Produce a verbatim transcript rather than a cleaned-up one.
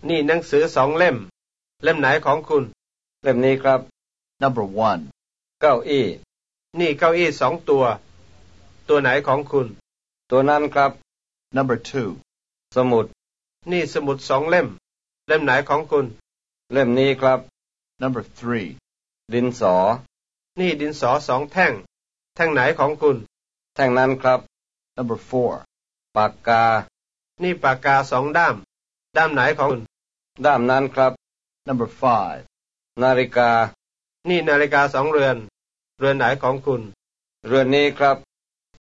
นี่หนังสือสองเล่มเล่มไหนของคุณเล่มนี้ครับ Number one เก้าอี้นี่เก้าอี้สองตัวตัวไหนของคุณตัวนั้นครับ Number two สมุดนี่สมุดสองเล่มเล่มไหนของคุณเล่มนี้ครับ Number three ดินสอนี่ดินสอสองแท่งแท่งไหนของคุณแท่งนั้นครับ Number four ปากกานี่ปากกาสองด้ามด้ามไหนของคุณด้ามนั้นครับ Number five นาฬิกานี่นาฬิกาสองเรือนเรือนไหนของคุณเรือนนี้ครับ